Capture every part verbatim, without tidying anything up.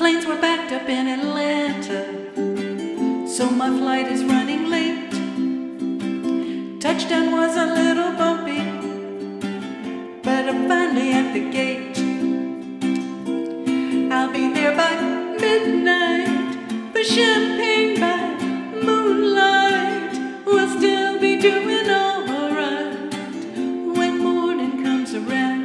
Planes were backed up in Atlanta, so my flight is running late. Touchdown was a little bumpy, but I'm finally at the gate. I'll be there by midnight for champagne by moonlight. We'll still be doing alright when morning comes around.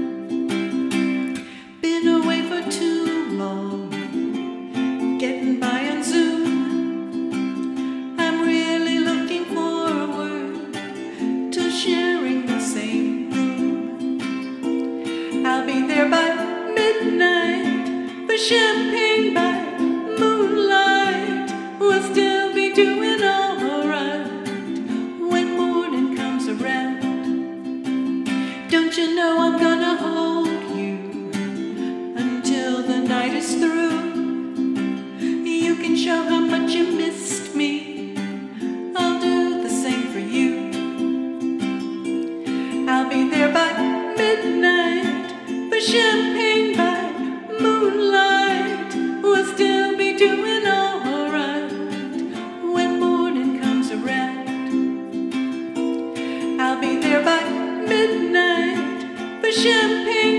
Been away for too long, getting by on Zoom. I'm really looking forward to sharing the same room. I'll be there by midnight for champagne by moonlight. We'll still be doing alright when morning comes around. Don't you know I'm gonna hold you until the night is through? You can show how much you missed me, I'll do the same for you. I'll be there by midnight for champagne by moonlight. We'll still be doing alright when morning comes around. I'll be there by midnight for champagne